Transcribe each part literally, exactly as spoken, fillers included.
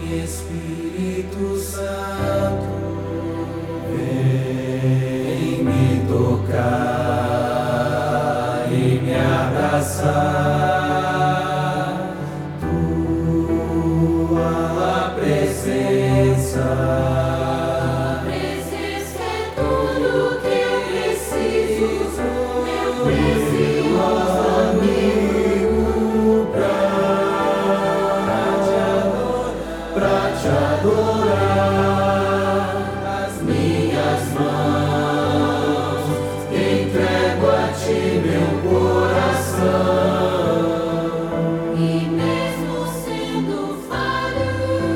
Espírito Santo, vem me tocar e me abraçar. Tua presença, Tua presença é tudo que eu preciso, meu precioso amigo, pra te adorar. As minhas mãos entrego a ti meu coração. e mesmo sendo falho,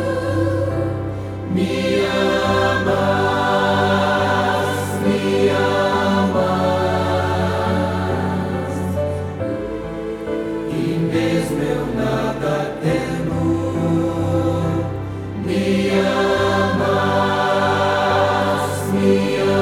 Me amas, me amas, e mesmo eu nada tendo, me amas, me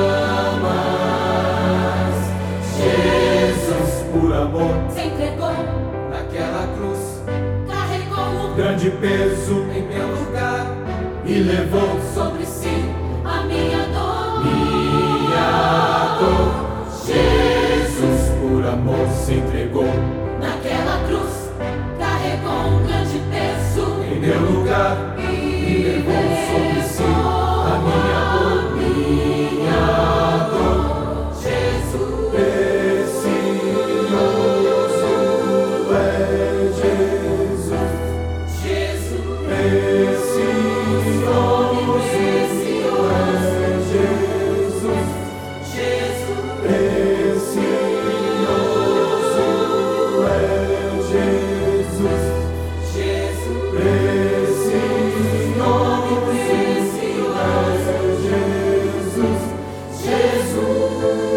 amas. Jesus, por amor, se entregou, naquela cruz, carregou o grande peso em meu lugar e levou sobre si a minha dor. minha dor. Jesus, por amor, se entregou Naquela cruz, carregou um grande peso em meu lugar e e levou sobre si a minha dor, minha dor. Jesus, Precioso é Jesus, Jesus, precioso é Jesus, Jesus, precioso é Jesus, Jesus, precioso é Jesus,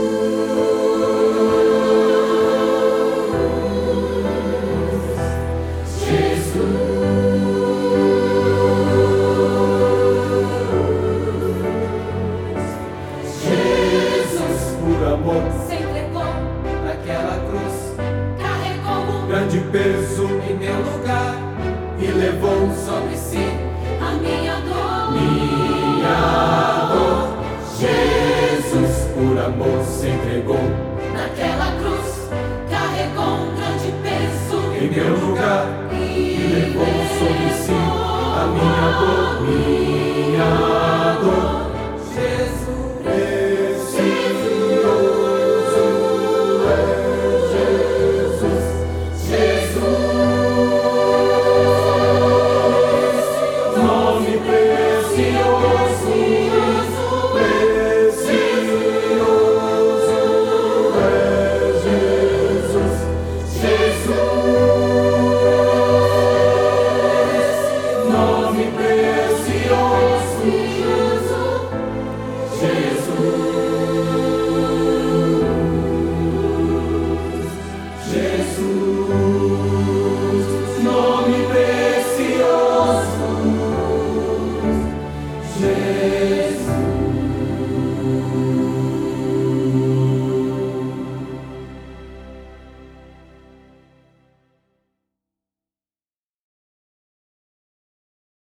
Jesus, por amor, se entregou, naquela cruz, carregou o grande peso em meu lugar e levou sobre si a minha dor. minha dor. Jesus, por amor, se entregou Naquela cruz, carregou um grande peso em meu lugar e e levou sobre si a minha dor, minha